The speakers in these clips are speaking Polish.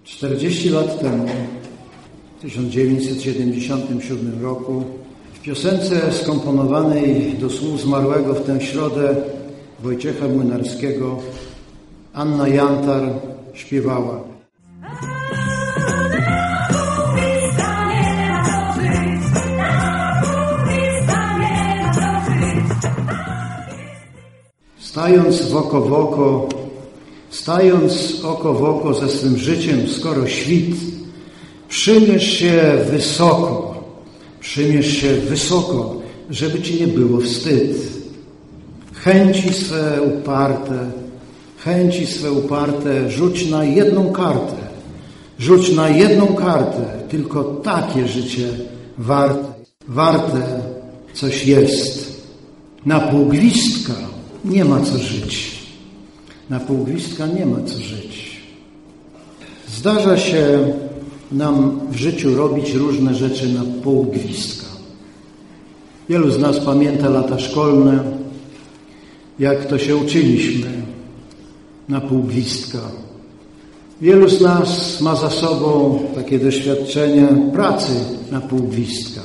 40 lat temu, w 1977 roku, w piosence skomponowanej do słów zmarłego w tę środę Wojciecha Młynarskiego Anna Jantar śpiewała: Stając oko w oko ze swym życiem, skoro świt, przymierz się wysoko, żeby ci nie było wstyd. Chęci swe uparte rzuć na jedną kartę, tylko takie życie warte coś jest. Na półgwistka nie ma co żyć. Zdarza się nam w życiu robić różne rzeczy na półgwistka. Wielu z nas pamięta lata szkolne, jak to się uczyliśmy na półgwistka. Wielu z nas ma za sobą takie doświadczenie pracy na półgwistka.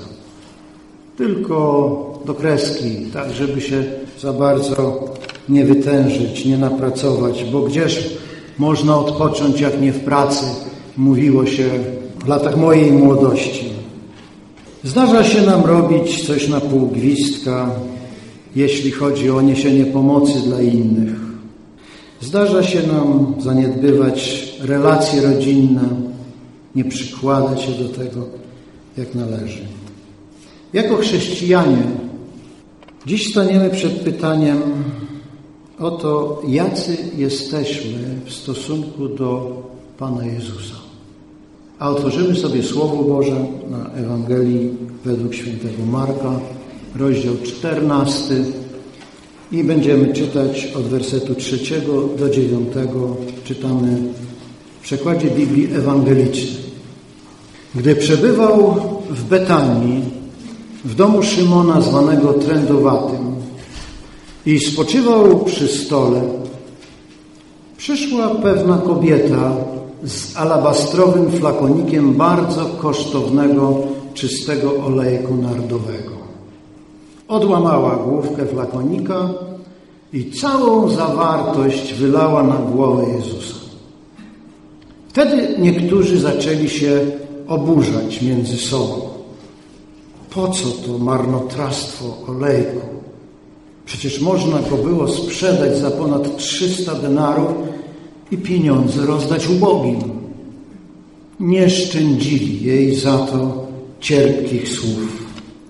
Tylko do kreski, tak żeby się za bardzo nie wytężyć, nie napracować, bo gdzież można odpocząć, jak nie w pracy, mówiło się w latach mojej młodości. Zdarza się nam robić coś na półgwistka, jeśli chodzi o niesienie pomocy dla innych. Zdarza się nam zaniedbywać relacje rodzinne, nie przykładać się do tego, jak należy. Jako chrześcijanie dziś staniemy przed pytaniem o to, jacy jesteśmy w stosunku do Pana Jezusa. A otworzymy sobie Słowo Boże na Ewangelii według świętego Marka, rozdział 14 i będziemy czytać od wersetu 3 do 9. Czytamy w przekładzie Biblii Ewangelicznej. Gdy przebywał w Betanii, w domu Szymona zwanego Trędowatym i spoczywał przy stole, przyszła pewna kobieta z alabastrowym flakonikiem bardzo kosztownego, czystego olejku nardowego. Odłamała główkę flakonika i całą zawartość wylała na głowę Jezusa. Wtedy niektórzy zaczęli się oburzać między sobą. Po co to marnotrawstwo olejku? Przecież można go było sprzedać za ponad 300 denarów i pieniądze rozdać ubogim. Nie szczędzili jej za to cierpkich słów.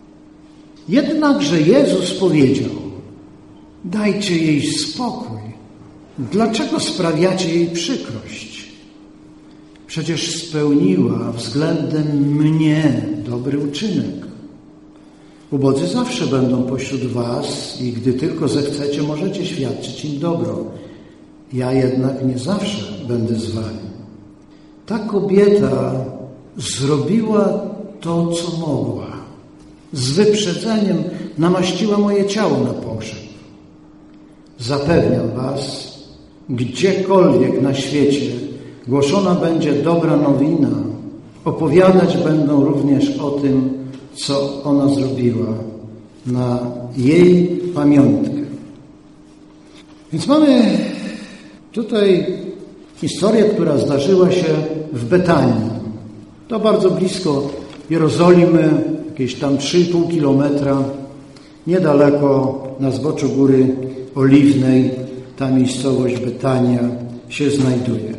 Jednakże Jezus powiedział: dajcie jej spokój. Dlaczego sprawiacie jej przykrość? Przecież spełniła względem mnie dobry uczynek. Ubodzy zawsze będą pośród was i gdy tylko zechcecie, możecie świadczyć im dobro. Ja jednak nie zawsze będę z wami. Ta kobieta zrobiła to, co mogła. Z wyprzedzeniem namaściła moje ciało na pogrzeb. Zapewniam was, gdziekolwiek na świecie głoszona będzie dobra nowina, opowiadać będą również o tym, co ona zrobiła na jej pamiątkę. Więc mamy tutaj historię, która zdarzyła się w Betanii. To bardzo blisko Jerozolimy, jakieś tam 3,5 kilometra, niedaleko na zboczu Góry Oliwnej, ta miejscowość Betania się znajduje.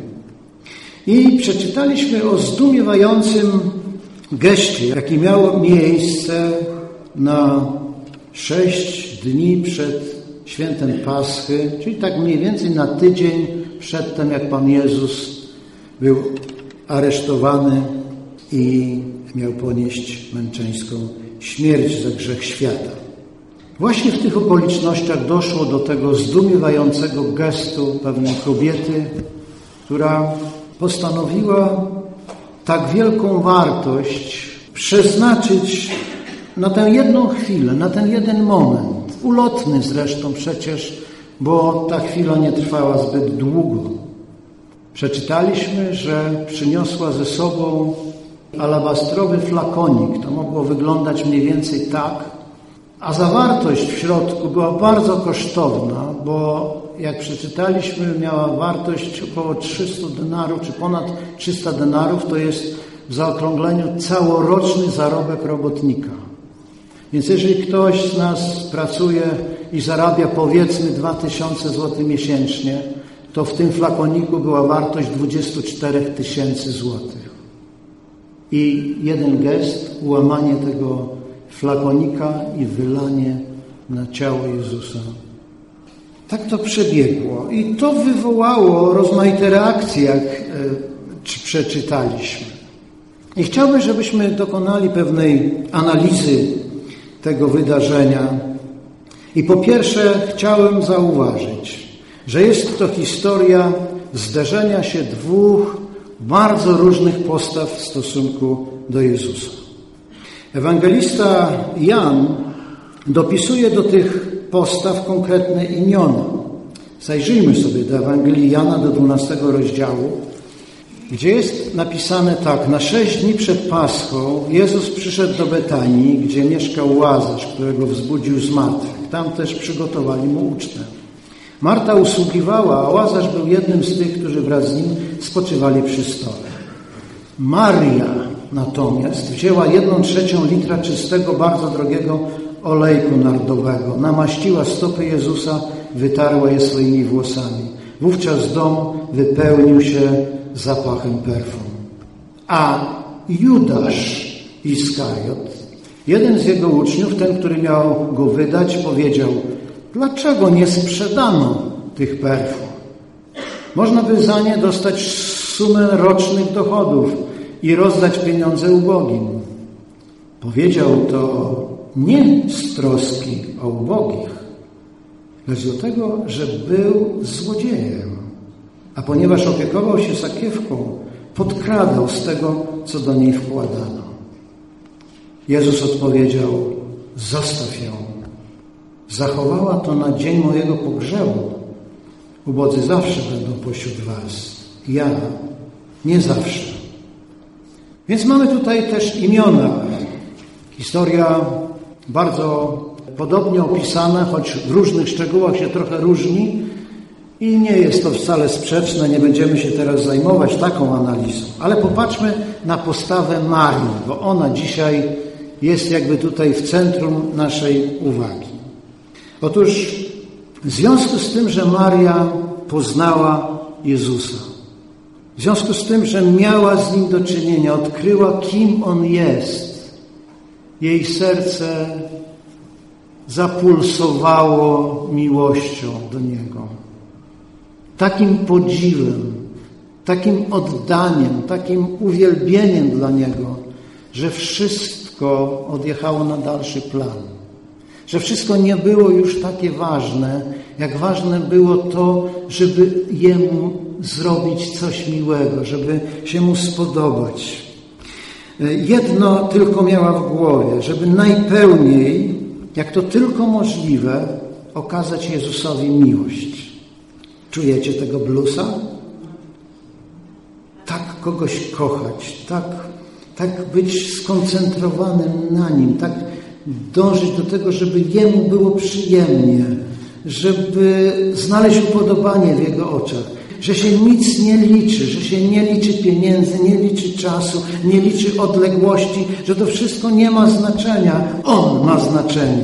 I przeczytaliśmy o zdumiewającym geście, jaki miał miejsce na 6 dni przed świętem Paschy, czyli tak mniej więcej na tydzień przedtem, jak Pan Jezus był aresztowany i miał ponieść męczeńską śmierć za grzech świata. Właśnie w tych okolicznościach doszło do tego zdumiewającego gestu pewnej kobiety, która postanowiła tak wielką wartość przeznaczyć na tę jedną chwilę, na ten jeden moment. Ulotny zresztą przecież, bo ta chwila nie trwała zbyt długo. Przeczytaliśmy, że przyniosła ze sobą alabastrowy flakonik. To mogło wyglądać mniej więcej tak, a zawartość w środku była bardzo kosztowna, bo jak przeczytaliśmy, miała wartość około 300 denarów, czy ponad 300 denarów, to jest w zaokrągleniu całoroczny zarobek robotnika. Więc jeżeli ktoś z nas pracuje i zarabia powiedzmy 2000 zł miesięcznie, to w tym flakoniku była wartość 24 000 złotych. I jeden gest, ułamanie tego flakonika i wylanie na ciało Jezusa. Tak to przebiegło i to wywołało rozmaite reakcje, jak przeczytaliśmy. I chciałbym, żebyśmy dokonali pewnej analizy tego wydarzenia. I po pierwsze chciałem zauważyć, że jest to historia zderzenia się dwóch bardzo różnych postaw w stosunku do Jezusa. Ewangelista Jan dopisuje do tych postaw konkretne imiona. Zajrzyjmy sobie do Ewangelii Jana, do 12 rozdziału, gdzie jest napisane tak: na 6 dni przed Paschą Jezus przyszedł do Betanii, gdzie mieszkał Łazarz, którego wzbudził z martwych. Tam też przygotowali mu ucztę. Marta usługiwała, a Łazarz był jednym z tych, którzy wraz z nim spoczywali przy stole. Maria natomiast wzięła 1/3 litra czystego, bardzo drogiego olejku nardowego, namaściła stopy Jezusa, wytarła je swoimi włosami. Wówczas dom wypełnił się zapachem perfum. A Judasz Iskariot, jeden z jego uczniów, ten, który miał go wydać, powiedział: dlaczego nie sprzedano tych perfum? Można by za nie dostać sumę rocznych dochodów i rozdać pieniądze ubogim. Powiedział to nie z troski o ubogich, lecz dlatego, że był złodziejem. A ponieważ opiekował się sakiewką, podkradał z tego, co do niej wkładano. Jezus odpowiedział: zostaw ją. Zachowała to na dzień mojego pogrzebu. Ubodzy zawsze będą pośród was. Ja nie zawsze. Więc mamy tutaj też imiona. Historia bardzo podobnie opisana, choć w różnych szczegółach się trochę różni i nie jest to wcale sprzeczne, nie będziemy się teraz zajmować taką analizą. Ale popatrzmy na postawę Marii, bo ona dzisiaj jest jakby tutaj w centrum naszej uwagi. Otóż w związku z tym, że Maria poznała Jezusa, w związku z tym, że miała z Nim do czynienia, odkryła, kim On jest, jej serce zapulsowało miłością do Niego. Takim podziwem, takim oddaniem, takim uwielbieniem dla Niego, że wszystko odjechało na dalszy plan. Że wszystko nie było już takie ważne, jak ważne było to, żeby Jemu zrobić coś miłego, żeby się Mu spodobać. Jedno tylko miała w głowie, żeby najpełniej, jak to tylko możliwe, okazać Jezusowi miłość. Czujecie tego bluesa? Tak kogoś kochać, tak być skoncentrowanym na Nim, tak dążyć do tego, żeby Jemu było przyjemnie, żeby znaleźć upodobanie w Jego oczach, że się nic nie liczy, że się nie liczy pieniędzy, nie liczy czasu, nie liczy odległości, że to wszystko nie ma znaczenia. On ma znaczenie.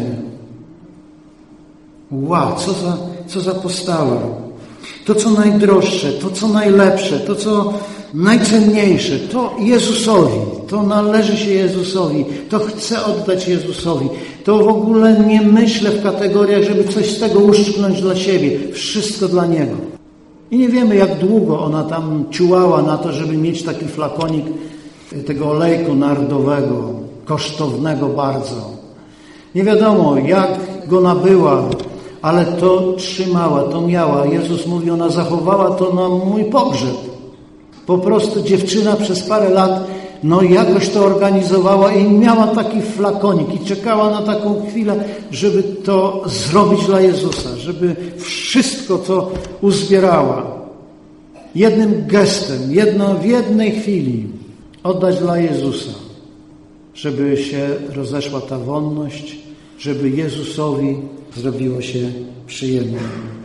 Wow, co za postawa. To, co najdroższe, to, co najlepsze, to, co najcenniejsze, to Jezusowi, to należy się Jezusowi, to chcę oddać Jezusowi. To w ogóle nie myślę w kategoriach, żeby coś z tego uszczknąć dla siebie. Wszystko dla Niego. I nie wiemy, jak długo ona tam ciułała na to, żeby mieć taki flakonik tego olejku nardowego, kosztownego bardzo. Nie wiadomo, jak go nabyła, ale to trzymała, to miała. Jezus mówi, ona zachowała to na mój pogrzeb. Po prostu dziewczyna przez parę lat jakoś to organizowała i miała taki flakonik i czekała na taką chwilę, żeby to zrobić dla Jezusa, żeby wszystko to uzbierała. jednym gestem, w jednej chwili oddać dla Jezusa, żeby się rozeszła ta wonność, żeby Jezusowi zrobiło się przyjemnie.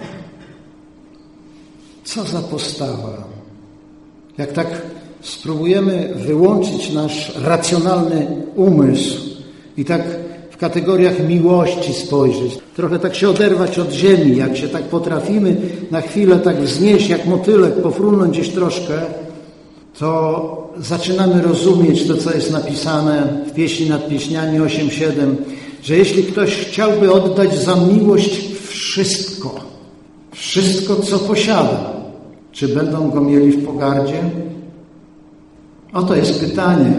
Co za postawa. Jak tak spróbujemy wyłączyć nasz racjonalny umysł i tak w kategoriach miłości spojrzeć, trochę tak się oderwać od ziemi, jak się tak potrafimy na chwilę tak wznieść jak motylek, pofrunąć gdzieś troszkę, to zaczynamy rozumieć to, co jest napisane w Pieśni nad Pieśniami 8:7, że jeśli ktoś chciałby oddać za miłość wszystko, co posiada, czy będą go mieli w pogardzie? Oto jest pytanie.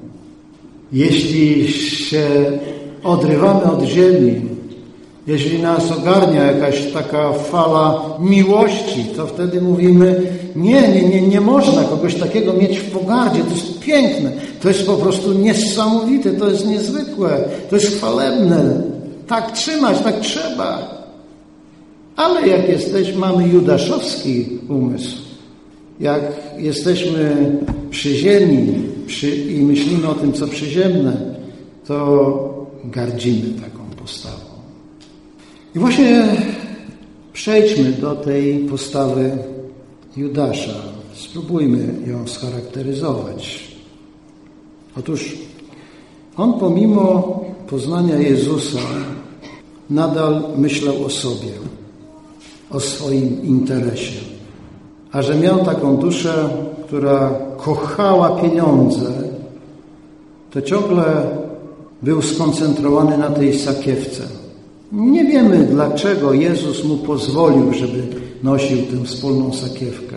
Jeśli się odrywamy od ziemi, jeśli nas ogarnia jakaś taka fala miłości, to wtedy mówimy, nie można kogoś takiego mieć w pogardzie. To jest piękne, to jest po prostu niesamowite, to jest niezwykłe, to jest chwalebne. Tak trzymać, tak trzeba. Ale jak mamy judaszowski umysł, jak jesteśmy przy ziemi i myślimy o tym, co przyziemne, to gardzimy taką postawą. I właśnie przejdźmy do tej postawy Judasza. Spróbujmy ją scharakteryzować. Otóż on pomimo poznania Jezusa nadal myślał o sobie, o swoim interesie. A że miał taką duszę, która kochała pieniądze, to ciągle był skoncentrowany na tej sakiewce. Nie wiemy, dlaczego Jezus mu pozwolił, żeby nosił tę wspólną sakiewkę.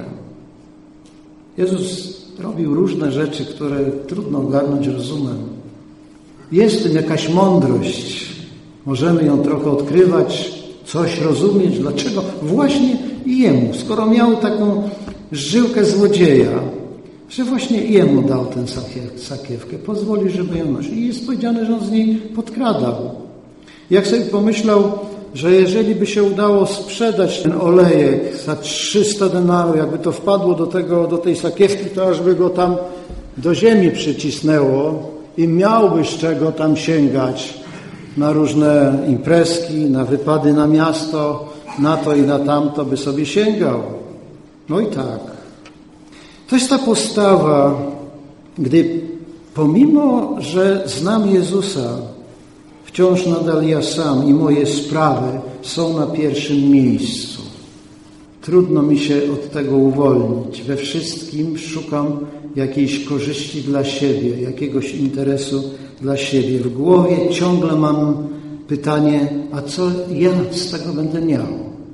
Jezus robił różne rzeczy, które trudno ogarnąć rozumem. Jest w tym jakaś mądrość. Możemy ją trochę odkrywać, coś rozumieć, dlaczego właśnie jemu, skoro miał taką żyłkę złodzieja, że właśnie jemu dał tę sakiewkę, pozwoli, żeby ją nosił. I jest powiedziane, że on z niej podkradał. Jak sobie pomyślał, że jeżeli by się udało sprzedać ten olejek za 300 denarów, jakby to wpadło do tej sakiewki, to aż by go tam do ziemi przycisnęło i miałby z czego tam sięgać na różne imprezki, na wypady na miasto, na to i na tamto by sobie sięgał. No i tak. To jest ta postawa, gdy pomimo, że znam Jezusa, wciąż nadal ja sam i moje sprawy są na pierwszym miejscu. Trudno mi się od tego uwolnić. We wszystkim szukam jakiejś korzyści dla siebie, jakiegoś interesu dla siebie. W głowie ciągle mam pytanie, a co ja z tego będę miał?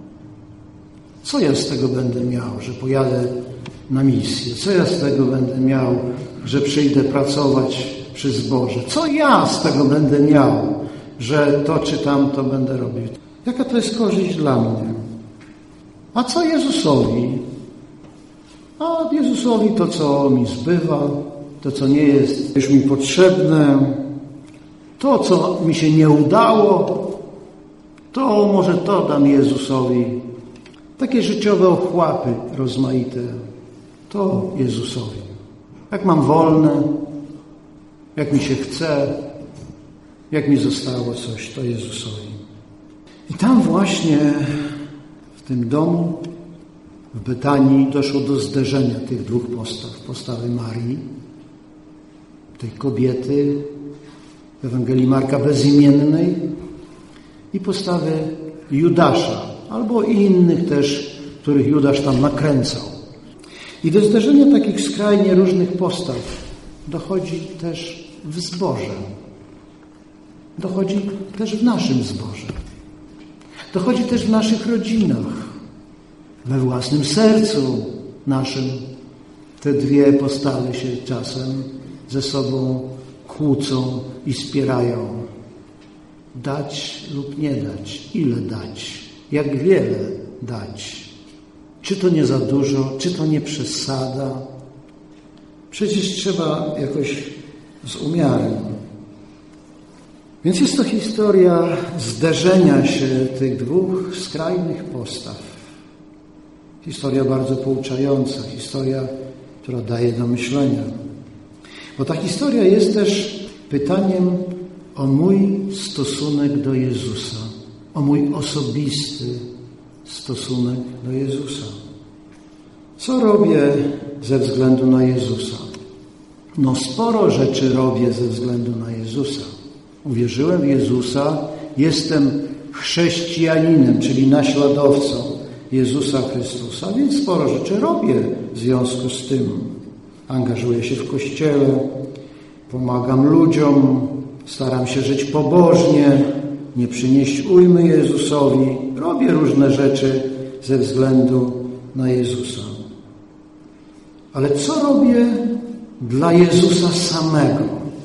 Co ja z tego będę miał, że pojadę na misję? Co ja z tego będę miał, że przyjdę pracować przy zborze? Co ja z tego będę miał, że to czy tamto będę robił? Jaka to jest korzyść dla mnie? A co Jezusowi? A Jezusowi to, co mi zbywa, to, co nie jest już mi potrzebne, to, co mi się nie udało, to może to dam Jezusowi. Takie życiowe ochłapy rozmaite, to Jezusowi. Jak mam wolne, jak mi się chce, jak mi zostało coś, to Jezusowi. I tam właśnie w tym domu, w Betanii doszło do zderzenia tych dwóch postaw. Postawy Marii, tej kobiety w Ewangelii Marka bezimiennej i postawy Judasza, albo innych też, których Judasz tam nakręcał. I do zderzenia takich skrajnie różnych postaw dochodzi też w zborze. Dochodzi też w naszym zborze. Dochodzi też w naszych rodzinach. We własnym sercu naszym te dwie postawy się czasem ze sobą kłócą i spierają. Dać lub nie dać. Ile dać? Jak wiele dać? Czy to nie za dużo? Czy to nie przesada? Przecież trzeba jakoś z umiarem. Więc jest to historia zderzenia się tych dwóch skrajnych postaw. Historia bardzo pouczająca, historia, która daje do myślenia. Bo ta historia jest też pytaniem o mój stosunek do Jezusa, o mój osobisty stosunek do Jezusa. Co robię ze względu na Jezusa? No sporo rzeczy robię ze względu na Jezusa. Uwierzyłem w Jezusa, jestem chrześcijaninem, czyli naśladowcą Jezusa Chrystusa, więc sporo rzeczy robię w związku z tym. Angażuję się w Kościele, pomagam ludziom, staram się żyć pobożnie, nie przynieść ujmy Jezusowi. Robię różne rzeczy ze względu na Jezusa. Ale co robię dla Jezusa samego?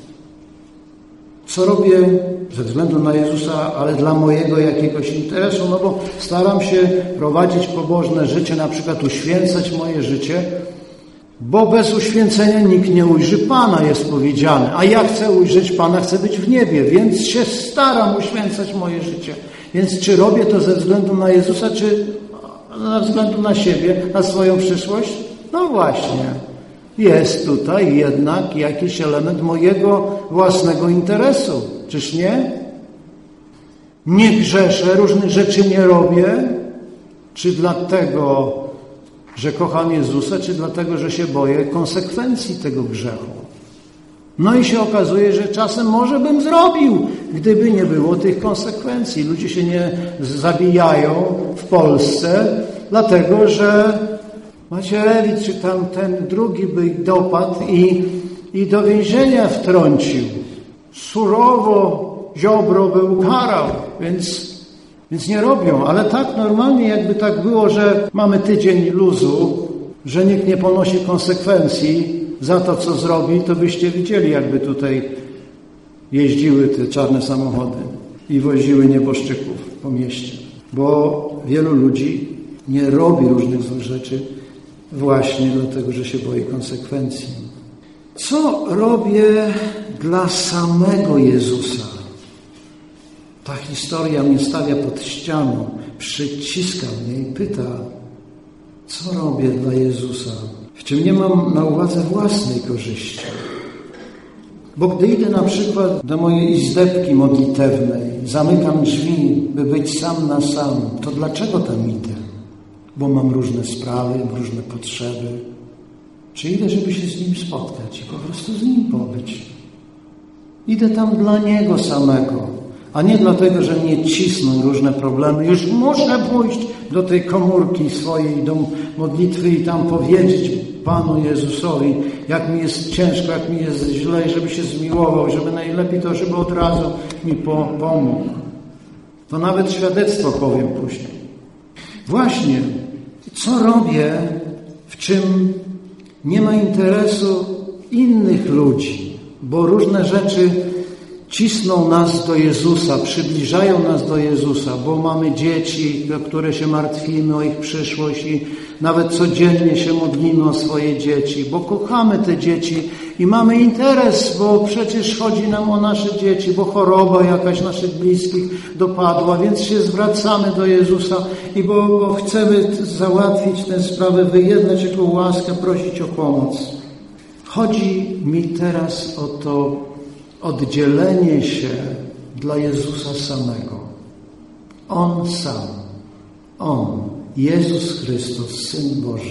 Co robię ze względu na Jezusa, ale dla mojego jakiegoś interesu? No bo staram się prowadzić pobożne życie, na przykład uświęcać moje życie, bo bez uświęcenia nikt nie ujrzy Pana, jest powiedziane. A ja chcę ujrzeć Pana, chcę być w niebie, więc się staram uświęcać moje życie. Więc czy robię to ze względu na Jezusa, czy ze względu na siebie, na swoją przyszłość? No właśnie. Jest tutaj jednak jakiś element mojego własnego interesu. Czyż nie? Nie grzeszę, różnych rzeczy nie robię. Czy dlatego, że kocham Jezusa, czy dlatego, że się boję konsekwencji tego grzechu? No i się okazuje, że czasem może bym zrobił, gdyby nie było tych konsekwencji. Ludzie się nie zabijają w Polsce, dlatego że Macierewicz czy tam ten drugi by dopadł i do więzienia wtrącił. Surowo Ziobro by ukarał, więc nie robią. Ale tak normalnie jakby tak było, że mamy tydzień luzu, że nikt nie ponosi konsekwencji za to, co zrobi, to byście widzieli, jakby tutaj jeździły te czarne samochody i woziły nieboszczyków po mieście. Bo wielu ludzi nie robi różnych złych rzeczy właśnie dlatego, że się boi konsekwencji. Co robię dla samego Jezusa? Ta historia mnie stawia pod ścianą, przyciska mnie i pyta, co robię dla Jezusa? W czym nie mam na uwadze własnej korzyści. Bo gdy idę na przykład do mojej izdebki modlitewnej, zamykam drzwi, by być sam na sam, to dlaczego tam idę? Bo mam różne sprawy, różne potrzeby. Czy idę, żeby się z Nim spotkać i po prostu z Nim pobyć? Idę tam dla Niego samego, a nie dlatego, że mnie cisną różne problemy. Już muszę pójść do tej komórki swojej, do modlitwy i tam powiedzieć Panu Jezusowi, jak mi jest ciężko, jak mi jest źle, żeby się zmiłował, żeby najlepiej to, żeby od razu mi pomógł. To nawet świadectwo powiem później. Właśnie, co robię, w czym nie ma interesu innych ludzi, bo różne rzeczy cisną nas do Jezusa, przybliżają nas do Jezusa, bo mamy dzieci, o które się martwimy, o ich przyszłość i nawet codziennie się modlimy o swoje dzieci, bo kochamy te dzieci i mamy interes, bo przecież chodzi nam o nasze dzieci, bo choroba jakaś naszych bliskich dopadła, więc się zwracamy do Jezusa i bo chcemy załatwić tę sprawę, wyjednać Jego łaskę, prosić o pomoc. Chodzi mi teraz o to oddzielenie się dla Jezusa samego. On sam, On, Jezus Chrystus, Syn Boży.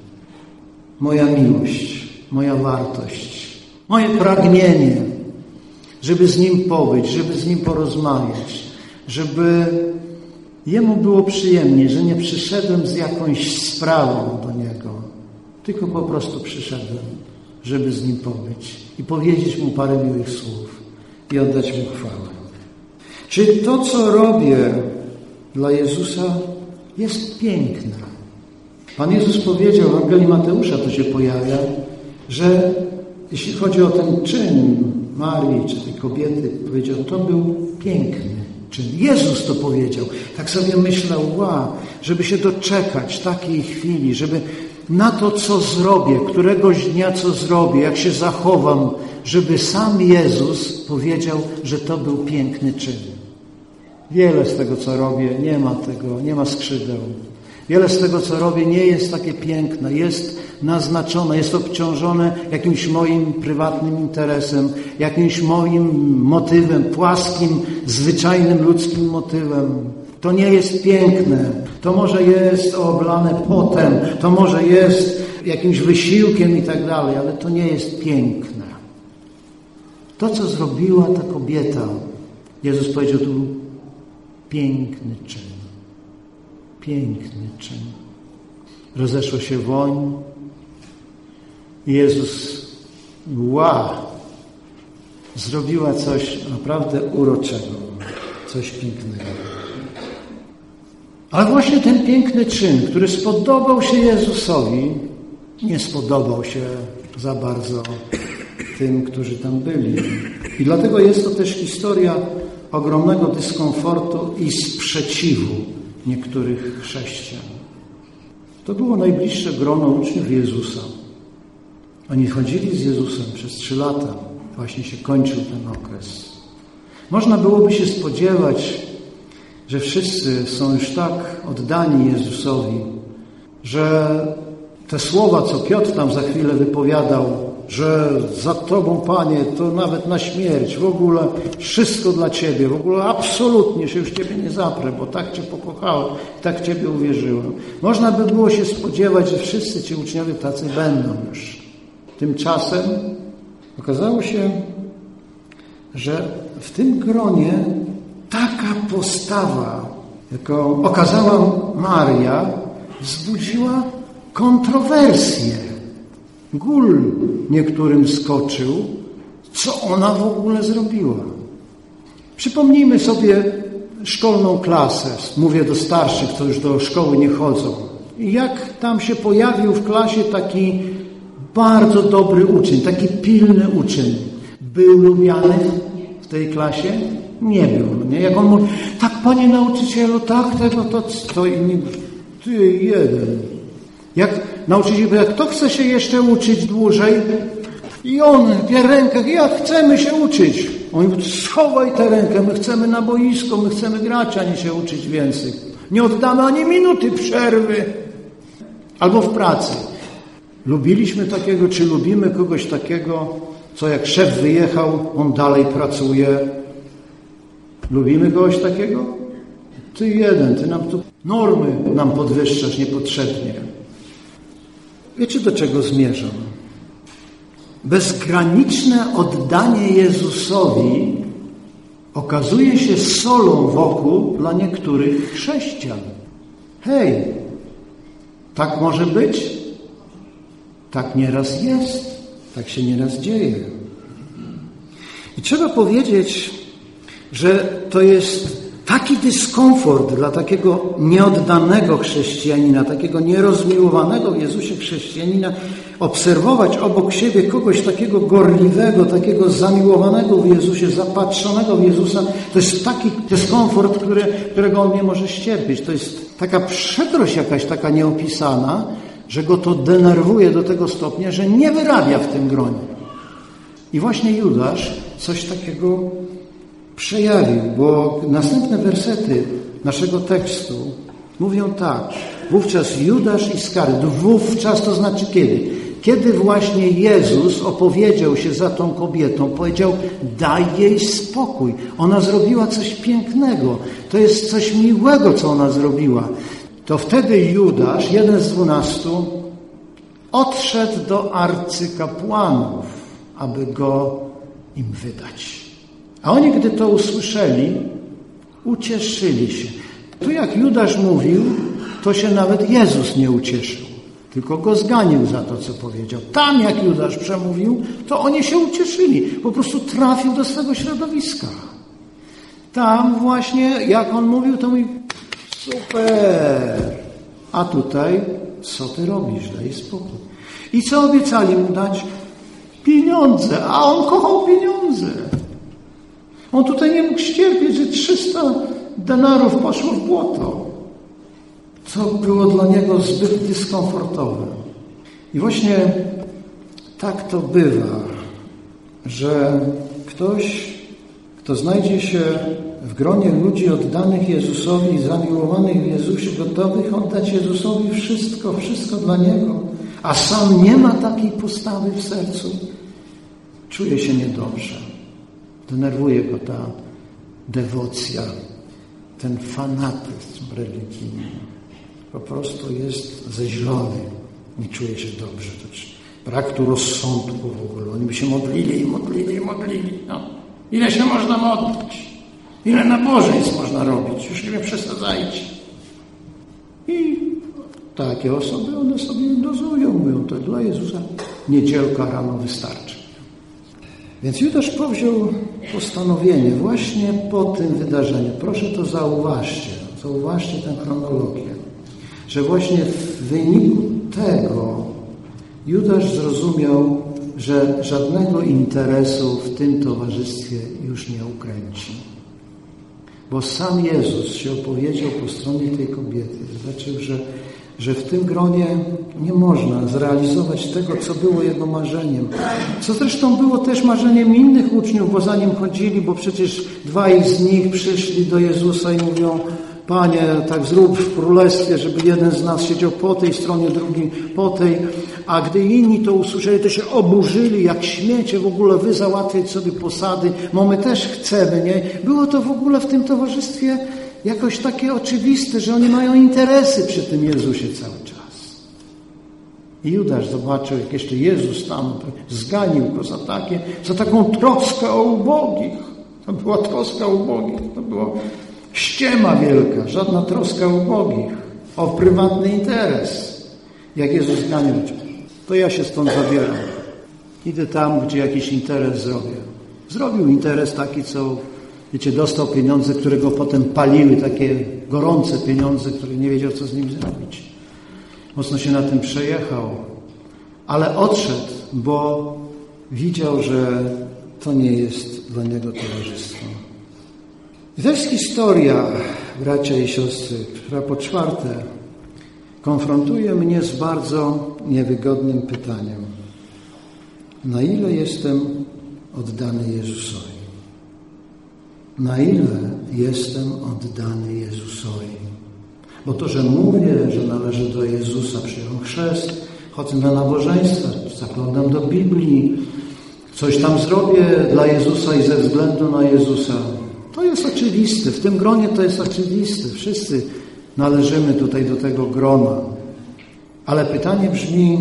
Moja miłość, moja wartość, moje pragnienie, żeby z Nim pobyć, żeby z Nim porozmawiać, żeby Jemu było przyjemnie, że nie przyszedłem z jakąś sprawą do Niego, tylko po prostu przyszedłem, żeby z Nim pobyć i powiedzieć Mu parę miłych słów i oddać Mu chwałę. Czy to, co robię dla Jezusa, jest piękne? Pan Jezus powiedział, w Ewangelii Mateusza to się pojawia, że jeśli chodzi o ten czyn Marii, czy tej kobiety, powiedział, to był piękny czyn. Jezus to powiedział. Tak sobie myślę, żeby się doczekać takiej chwili, żeby na to, co zrobię, któregoś dnia, co zrobię, jak się zachowam, żeby sam Jezus powiedział, że to był piękny czyn. Wiele z tego, co robię, nie ma tego, nie ma skrzydeł. Wiele z tego, co robię, nie jest takie piękne, jest naznaczone, jest obciążone jakimś moim prywatnym interesem, jakimś moim motywem, płaskim, zwyczajnym ludzkim motywem. To nie jest piękne. To może jest oblane potem, to może jest jakimś wysiłkiem i tak dalej, ale to nie jest piękne. To, co zrobiła ta kobieta, Jezus powiedział tu, piękny czyn. Piękny czyn. Rozeszła się woń i Jezus, zrobiła coś naprawdę uroczego, coś pięknego. Ale właśnie ten piękny czyn, który spodobał się Jezusowi, nie spodobał się za bardzo tym, którzy tam byli. I dlatego jest to też historia ogromnego dyskomfortu i sprzeciwu niektórych chrześcijan. To było najbliższe grono uczniów Jezusa. Oni chodzili z Jezusem przez 3 lata. Właśnie się kończył ten okres. Można byłoby się spodziewać, że wszyscy są już tak oddani Jezusowi, że te słowa, co Piotr tam za chwilę wypowiadał, że za Tobą, Panie, to nawet na śmierć, w ogóle wszystko dla Ciebie, w ogóle absolutnie się już Ciebie nie zaprę, bo tak Cię pokochałem, tak w Ciebie uwierzyłem. Można by było się spodziewać, że wszyscy ci uczniowie tacy będą już. Tymczasem okazało się, że w tym gronie taka postawa, jaką okazała Maria, wzbudziła kontrowersję. Gól niektórym skoczył, co ona w ogóle zrobiła. Przypomnijmy sobie szkolną klasę. Mówię do starszych, co już do szkoły nie chodzą. I jak tam się pojawił w klasie taki bardzo dobry uczeń, taki pilny uczeń. Był lubiany w tej klasie? Nie był. Nie? Jak on mówi, tak, panie nauczycielu, tak, tego, to inni, ty jeden. Jak nauczyciel powie, kto chce się jeszcze uczyć dłużej? I on w rękach, jak chcemy się uczyć. On mówi, schowaj tę rękę, my chcemy na boisko, my chcemy grać, a nie się uczyć więcej. Nie oddamy ani minuty przerwy. Albo w pracy. Lubiliśmy takiego, czy lubimy kogoś takiego, co jak szef wyjechał, on dalej pracuje. Lubimy kogoś takiego? Ty jeden, ty nam tu normy nam podwyższasz niepotrzebnie. Wiecie, do czego zmierzam? Bezgraniczne oddanie Jezusowi okazuje się solą wokół dla niektórych chrześcijan. Hej, tak może być? Tak nieraz jest. Tak się nieraz dzieje. I trzeba powiedzieć, że to jest taki dyskomfort dla takiego nieoddanego chrześcijanina, takiego nierozmiłowanego w Jezusie chrześcijanina, obserwować obok siebie kogoś takiego gorliwego, takiego zamiłowanego w Jezusie, zapatrzonego w Jezusa. To jest taki dyskomfort, którego on nie może ścierpieć. To jest taka przykrość jakaś taka nieopisana, że go to denerwuje do tego stopnia, że nie wyrabia w tym gronie. I właśnie Judasz coś takiego przejawił, bo następne wersety naszego tekstu mówią tak. Wówczas Judasz Iskariot, wówczas to znaczy kiedy? Kiedy właśnie Jezus opowiedział się za tą kobietą, powiedział, daj jej spokój. Ona zrobiła coś pięknego. To jest coś miłego, co ona zrobiła. To wtedy Judasz, jeden z 12, odszedł do arcykapłanów, aby go im wydać. A oni, gdy to usłyszeli, ucieszyli się. Tu jak Judasz mówił, to się nawet Jezus nie ucieszył, tylko go zganił za to, co powiedział. Tam jak Judasz przemówił, to oni się ucieszyli. Po prostu trafił do swego środowiska. Tam właśnie, jak on mówił, to mówi, super. A tutaj, co ty robisz? Daj spokój. I co obiecali mu dać? Pieniądze. A on kochał pieniądze. On tutaj nie mógł ścierpieć, że 300 denarów poszło w błoto. Co było dla niego zbyt dyskomfortowe. I właśnie tak to bywa, że ktoś, Kto znajdzie się w gronie ludzi oddanych Jezusowi i zamiłowanych w Jezusie, gotowych oddać Jezusowi wszystko, wszystko dla Niego, a sam nie ma takiej postawy w sercu, czuje się niedobrze. Denerwuje go ta dewocja, ten fanatyzm religijny. Po prostu jest zeźlony, nie czuje się dobrze. Brak tu rozsądku w ogóle. Oni by się modlili. No. Ile się można modlić? Ile nabożeństw można robić? Już nie przesadzajcie. I takie osoby, one sobie dozują, mówią, to dla Jezusa niedzielka rano wystarczy. Więc Judasz powziął postanowienie właśnie po tym wydarzeniu. Proszę to zauważcie tę chronologię, że właśnie w wyniku tego Judasz zrozumiał, że żadnego interesu w tym towarzystwie już nie ukręci. Bo sam Jezus się opowiedział po stronie tej kobiety. Zobaczył, że w tym gronie nie można zrealizować tego, co było jego marzeniem. Co zresztą było też marzeniem innych uczniów, bo za nim chodzili, bo przecież dwaj z nich przyszli do Jezusa i mówią: Panie, tak zrób w królestwie, żeby jeden z nas siedział po tej stronie, drugi po tej. A gdy inni to usłyszeli, to się oburzyli, jak śmiecie w ogóle wy załatwiać sobie posady, bo my też chcemy, nie? Było to w ogóle w tym towarzystwie jakoś takie oczywiste, że oni mają interesy przy tym Jezusie cały czas. I Judasz zobaczył, jak jeszcze Jezus tam zganił go za taką troskę o ubogich. To była troska o ubogich, to była ściema wielka, żadna troska o ubogich, o prywatny interes. Jak Jezus zganił, to ja się stąd zabieram. Idę tam, gdzie jakiś interes zrobię. Zrobił interes taki, co, wiecie, dostał pieniądze, które go potem paliły, takie gorące pieniądze, które nie wiedział, co z nim zrobić. Mocno się na tym przejechał, ale odszedł, bo widział, że to nie jest dla niego towarzystwo. I to jest historia, bracia i siostry, która po czwarte konfrontuje mnie z bardzo niewygodnym pytaniem. Na ile jestem oddany Jezusowi? Na ile jestem oddany Jezusowi? Bo to, że mówię, że należę do Jezusa, przyjąłem chrzest, chodzę na nabożeństwa, zaglądam do Biblii, coś tam zrobię dla Jezusa i ze względu na Jezusa, to jest oczywiste. W tym gronie to jest oczywiste. Wszyscy należymy tutaj do tego grona. Ale pytanie brzmi,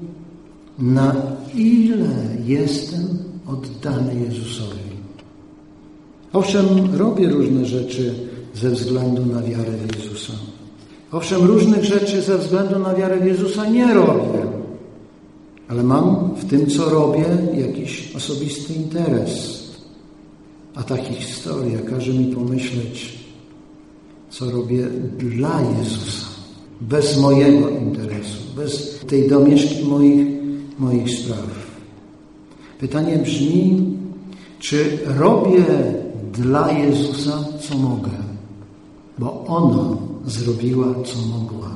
na ile jestem oddany Jezusowi? Owszem, robię różne rzeczy ze względu na wiarę w Jezusa. Owszem, różnych rzeczy ze względu na wiarę w Jezusa nie robię. Ale mam w tym, co robię, jakiś osobisty interes. A ta historia każe mi pomyśleć, co robię dla Jezusa. Bez mojego interesu, bez tej domieszki moich spraw. Pytanie brzmi, czy robię dla Jezusa, co mogę? Bo ona zrobiła, co mogła.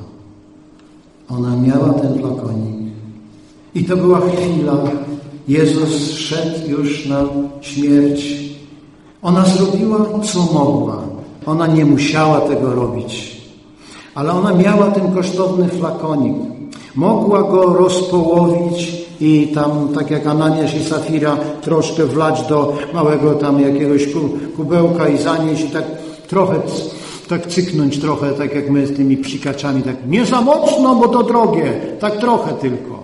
Ona miała ten flakonik. I to była chwila. Jezus szedł już na śmierć. Ona zrobiła, co mogła. Ona nie musiała tego robić. Ale ona miała ten kosztowny flakonik. Mogła go rozpołowić i tam, tak jak Ananiasz i Safira, troszkę wlać do małego tam jakiegoś kubełka i zanieść i tak trochę, tak cyknąć trochę, tak jak my z tymi psikaczami, tak nie za mocno, bo to drogie, tak trochę tylko.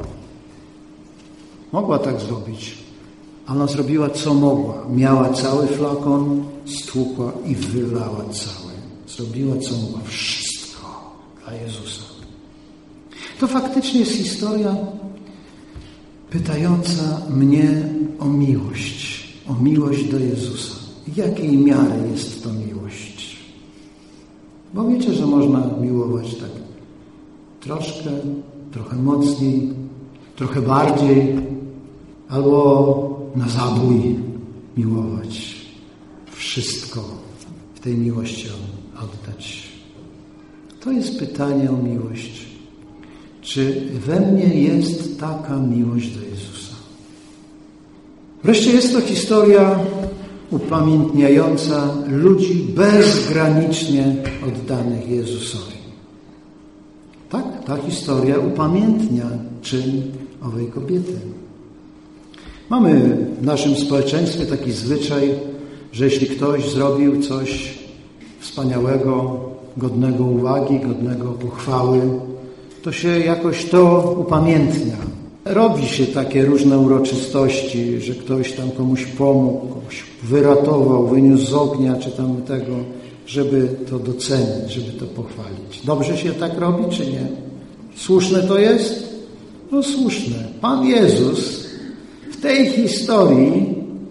Mogła tak zrobić. Ona zrobiła, co mogła. Miała cały flakon, stłukła i wylała cały. Zrobiła, co mogła. Wszystko dla Jezusa. To faktycznie jest historia pytająca mnie o miłość do Jezusa. Jakiej miary jest to miłość? Bo wiecie, że można miłować tak troszkę, trochę mocniej, trochę bardziej, albo na zabój miłować. Wszystko w tej miłości oddać. To jest pytanie o miłość. Czy we mnie jest taka miłość do Jezusa? Wreszcie jest to historia upamiętniająca ludzi bezgranicznie oddanych Jezusowi. Tak, ta historia upamiętnia czyn owej kobiety. Mamy w naszym społeczeństwie taki zwyczaj, że jeśli ktoś zrobił coś wspaniałego, godnego uwagi, godnego pochwały, to się jakoś to upamiętnia. Robi się takie różne uroczystości, że ktoś tam komuś pomógł, komuś wyratował, wyniósł z ognia, czy tam tego, żeby to docenić, żeby to pochwalić. Dobrze się tak robi, czy nie? Słuszne to jest? No słuszne. Pan Jezus w tej historii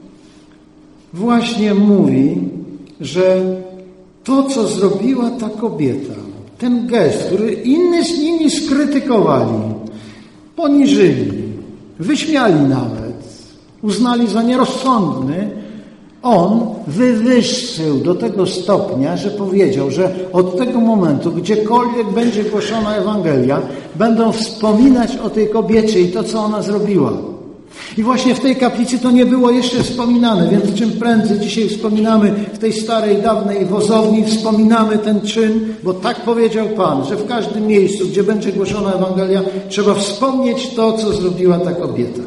właśnie mówi, że to, co zrobiła ta kobieta, ten gest, który inni skrytykowali, poniżyli, wyśmiali nawet, uznali za nierozsądny, on wywyższył do tego stopnia, że powiedział, że od tego momentu, gdziekolwiek będzie głoszona Ewangelia, będą wspominać o tej kobiecie i to, co ona zrobiła. I właśnie w tej kaplicy to nie było jeszcze wspominane, więc czym prędzej dzisiaj wspominamy w tej starej, dawnej wozowni, wspominamy ten czyn, bo tak powiedział Pan, że w każdym miejscu, gdzie będzie głoszona Ewangelia, trzeba wspomnieć to, co zrobiła ta kobieta.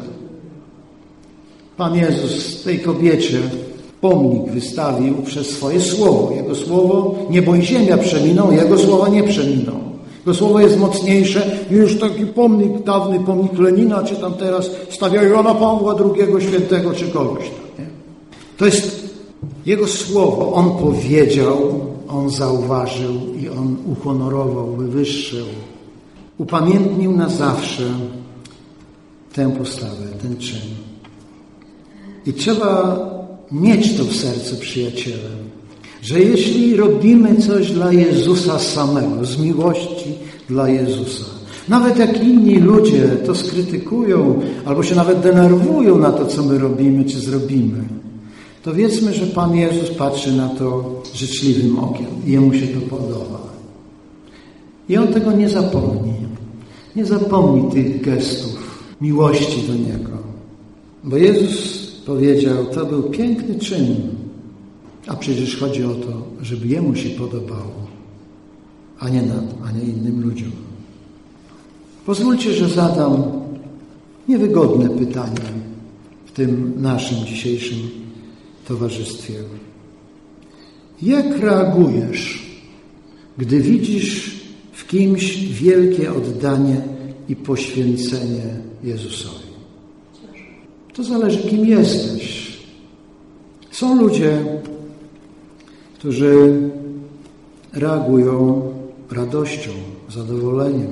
Pan Jezus tej kobiecie pomnik wystawił przez swoje słowo. Jego słowo niebo i ziemia przeminą, Jego słowa nie przeminą. Jego słowo jest mocniejsze niż taki pomnik, dawny pomnik Lenina, czy tam teraz stawiają Jana Pawła II Świętego, czy kogoś tam. Nie? To jest Jego słowo. On powiedział, On zauważył i On uhonorował, wywyższył. Upamiętnił na zawsze tę postawę, ten czyn. I trzeba mieć to w sercu, przyjaciele, że jeśli robimy coś dla Jezusa samego, z miłości dla Jezusa, nawet jak inni ludzie to skrytykują albo się nawet denerwują na to, co my robimy czy zrobimy, to wiedzmy, że Pan Jezus patrzy na to życzliwym okiem i Jemu się to podoba. I On tego nie zapomni. Nie zapomni tych gestów miłości do Niego. Bo Jezus powiedział, to był piękny czyn, a przecież chodzi o to, żeby Jemu się podobało, a nie nam, a nie innym ludziom. Pozwólcie, że zadam niewygodne pytanie w tym naszym dzisiejszym towarzystwie. Jak reagujesz, gdy widzisz w kimś wielkie oddanie i poświęcenie Jezusowi? To zależy, kim jesteś. Są ludzie, którzy reagują radością, zadowoleniem,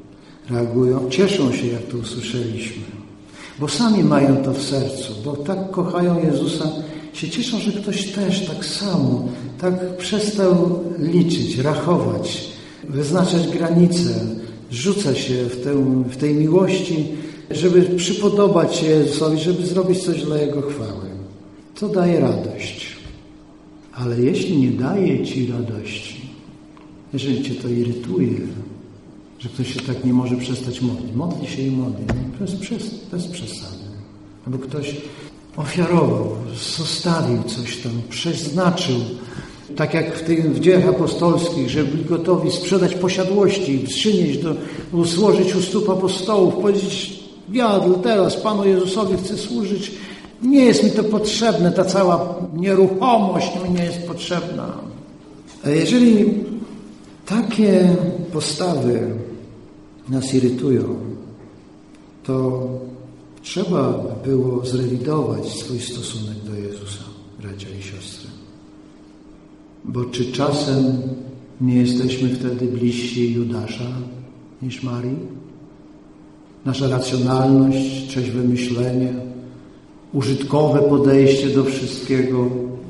cieszą się, jak to usłyszeliśmy, bo sami mają to w sercu, bo tak kochają Jezusa, się cieszą, że ktoś też tak samo, tak przestał liczyć, rachować, wyznaczać granice, rzuca się w tej miłości, żeby przypodobać się Jezusowi, żeby zrobić coś dla Jego chwały. To daje radość. Ale jeśli nie daje Ci radości, jeżeli Cię to irytuje, że ktoś się tak nie może przestać modlić, modli się i modli, bez przesady. Albo ktoś ofiarował, zostawił coś tam, przeznaczył, tak jak w dziejach apostolskich, że byli gotowi sprzedać posiadłości, przynieść złożyć u stóp apostołów, powiedzieć, ja teraz Panu Jezusowi chcę służyć, nie jest mi to potrzebne, ta cała nieruchomość mi nie jest potrzebna. A jeżeli takie postawy nas irytują, to trzeba było zrewidować swój stosunek do Jezusa, bracia i siostry. Bo czy czasem nie jesteśmy wtedy bliżsi Judasza niż Marii? Nasza racjonalność, trzeźwe myślenie, użytkowe podejście do wszystkiego,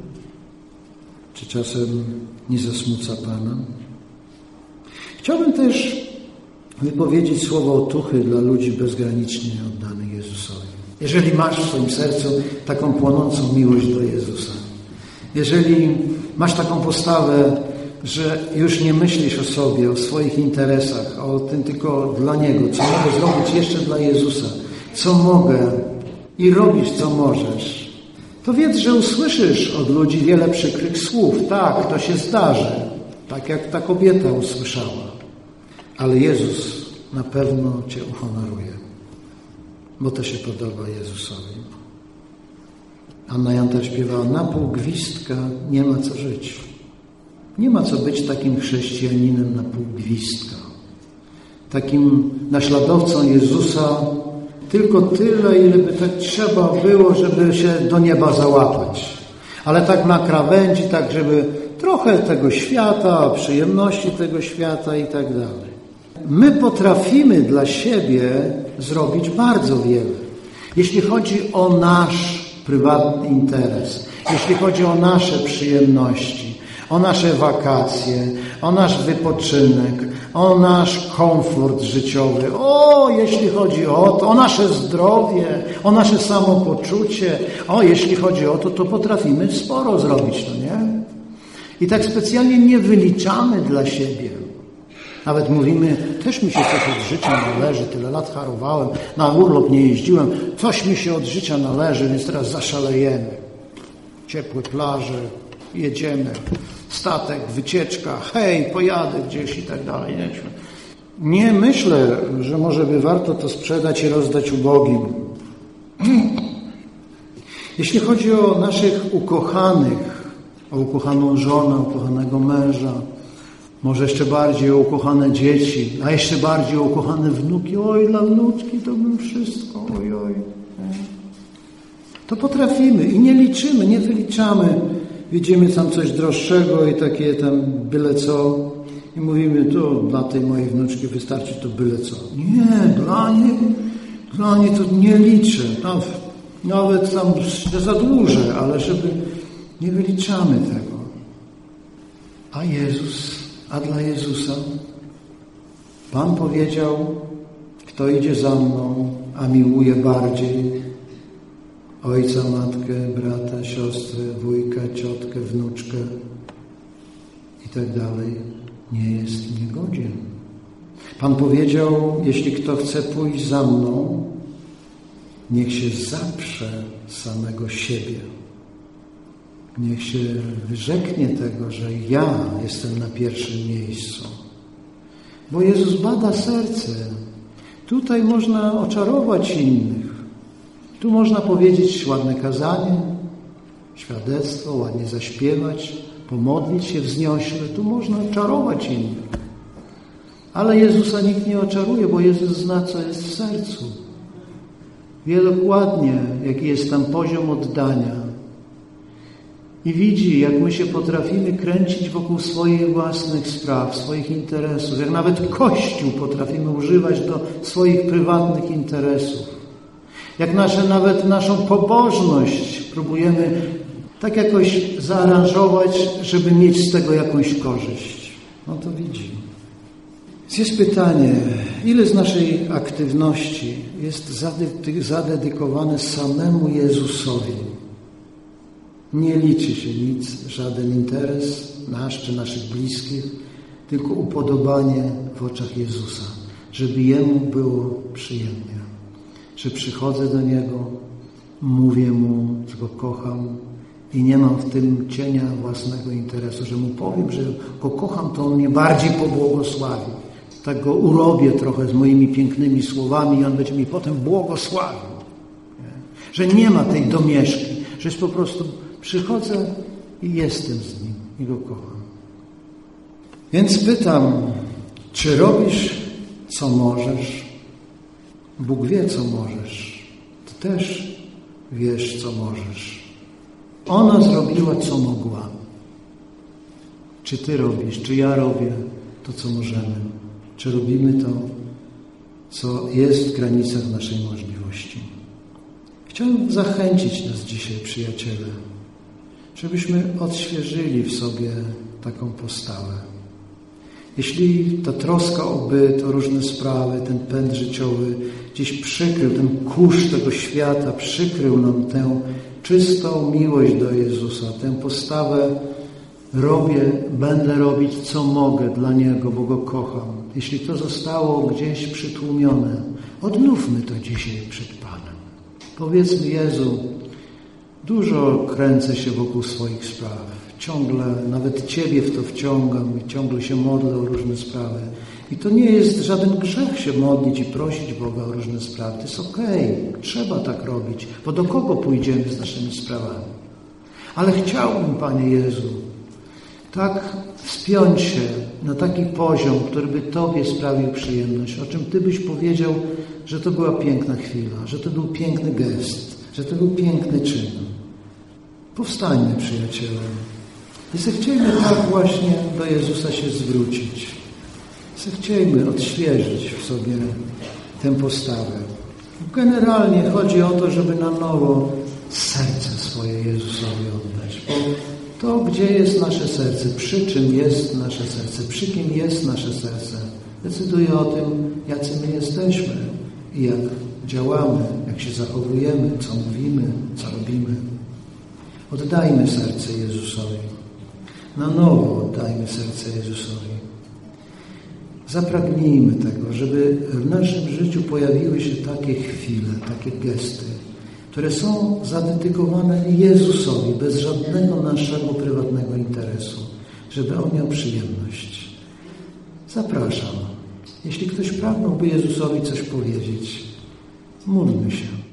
czy czasem nie zasmuca Pana? Chciałbym też wypowiedzieć słowo otuchy dla ludzi bezgranicznie oddanych Jezusowi. Jeżeli masz w swoim sercu taką płonącą miłość do Jezusa, jeżeli masz taką postawę, że już nie myślisz o sobie, o swoich interesach, o tym tylko dla Niego, co mogę zrobić jeszcze dla Jezusa, co mogę i robisz, co możesz, to wiedz, że usłyszysz od ludzi wiele przykrych słów. Tak, to się zdarzy, tak jak ta kobieta usłyszała. Ale Jezus na pewno cię uhonoruje, bo to się podoba Jezusowi. Anna Janta śpiewała: na pół gwizdka nie ma co żyć. Nie ma co być takim chrześcijaninem na pół gwizdka. Takim naśladowcą Jezusa tylko tyle, ile by tak trzeba było, żeby się do nieba załapać. Ale tak na krawędzi, tak żeby trochę tego świata, przyjemności tego świata i tak dalej. My potrafimy dla siebie zrobić bardzo wiele. Jeśli chodzi o nasz prywatny interes, jeśli chodzi o nasze przyjemności, o nasze wakacje, o nasz wypoczynek, o nasz komfort życiowy, jeśli chodzi o to, o nasze zdrowie, o nasze samopoczucie, jeśli chodzi o to, to potrafimy sporo zrobić, no nie? I tak specjalnie nie wyliczamy dla siebie. Nawet mówimy, też mi się coś od życia należy, tyle lat harowałem, na urlop nie jeździłem, coś mi się od życia należy, więc teraz zaszalejemy. Ciepłe plaże, jedziemy, statek, wycieczka, hej, pojadę gdzieś i tak dalej. Nie myślę, że może by warto to sprzedać i rozdać ubogim. Jeśli chodzi o naszych ukochanych, o ukochaną żonę, ukochanego męża, może jeszcze bardziej o ukochane dzieci, a jeszcze bardziej o ukochane wnuki. Oj, dla wnuczki to bym wszystko, oj. To potrafimy i nie liczymy, nie wyliczamy. Widzimy tam coś droższego i takie tam byle co i mówimy, to dla tej mojej wnuczki wystarczy to byle co. Nie, dla niej to nie liczę. Nawet tam się zadłużę, ale żeby nie wyliczamy tego. A dla Jezusa Pan powiedział, kto idzie za mną, a miłuje bardziej ojca, matkę, brata, siostrę, wujka, ciotkę, wnuczkę i tak dalej, nie jest niegodzien. Pan powiedział, jeśli kto chce pójść za mną, niech się zaprze samego siebie. Niech się wyrzeknie tego, że ja jestem na pierwszym miejscu. Bo Jezus bada serce. Tutaj można oczarować innych. Tu można powiedzieć ładne kazanie, świadectwo, ładnie zaśpiewać, pomodlić się wzniośle. Tu można oczarować innych. Ale Jezusa nikt nie oczaruje, bo Jezus zna, co jest w sercu. Wie dokładnie, jaki jest tam poziom oddania. I widzi, jak my się potrafimy kręcić wokół swoich własnych spraw, swoich interesów. Jak nawet Kościół potrafimy używać do swoich prywatnych interesów. Jak nawet naszą pobożność próbujemy tak jakoś zaaranżować, żeby mieć z tego jakąś korzyść. No to widzi. Jest pytanie, ile z naszej aktywności jest zadedykowane samemu Jezusowi? Nie liczy się nic, żaden interes nasz czy naszych bliskich, tylko upodobanie w oczach Jezusa, żeby Jemu było przyjemnie. Że przychodzę do Niego, mówię Mu, że Go kocham i nie mam w tym cienia własnego interesu, że Mu powiem, że Go kocham, to On mnie bardziej pobłogosławi. Tak Go urobię trochę z moimi pięknymi słowami i On będzie mi potem błogosławił. Nie? Że nie ma tej domieszki, że jest po prostu przychodzę i jestem z Nim i Go kocham. Więc pytam, czy robisz, co możesz? Bóg wie, co możesz. Ty też wiesz, co możesz. Ona zrobiła, co mogła. Czy ty robisz, czy ja robię to, co możemy? Czy robimy to, co jest w granicach naszej możliwości? Chciałem zachęcić nas dzisiaj, przyjaciele, żebyśmy odświeżyli w sobie taką postawę. Jeśli ta troska o byt, o różne sprawy, ten pęd życiowy gdzieś przykrył, ten kurz tego świata przykrył nam tę czystą miłość do Jezusa, tę postawę będę robić co mogę dla Niego, bo Go kocham. Jeśli to zostało gdzieś przytłumione, odnówmy to dzisiaj przed Panem. Powiedzmy: Jezu, Dużo kręcę się wokół swoich spraw. Ciągle, nawet Ciebie w to wciągam i ciągle się modlę o różne sprawy. I to nie jest żaden grzech się modlić i prosić Boga o różne sprawy. To jest okej, trzeba tak robić, bo do kogo pójdziemy z naszymi sprawami? Ale chciałbym, Panie Jezu, tak wspiąć się na taki poziom, który by Tobie sprawił przyjemność, o czym Ty byś powiedział, że to była piękna chwila, że to był piękny gest, że to był piękny czyn. Powstańmy, przyjaciele. I zechciejmy tak właśnie do Jezusa się zwrócić. Zechciejmy odświeżyć w sobie tę postawę. Generalnie chodzi o to, żeby na nowo serce swoje Jezusowi oddać. Bo to, gdzie jest nasze serce, przy czym jest nasze serce, przy kim jest nasze serce, decyduje o tym, jacy my jesteśmy i jak działamy, jak się zachowujemy, co mówimy, co robimy. Oddajmy serce Jezusowi. Na nowo oddajmy serce Jezusowi. Zapragnijmy tego, żeby w naszym życiu pojawiły się takie chwile, takie gesty, które są zadedykowane Jezusowi, bez żadnego naszego prywatnego interesu, żeby On miał przyjemność. Zapraszam. Jeśli ktoś pragnąłby Jezusowi coś powiedzieć, módlmy się.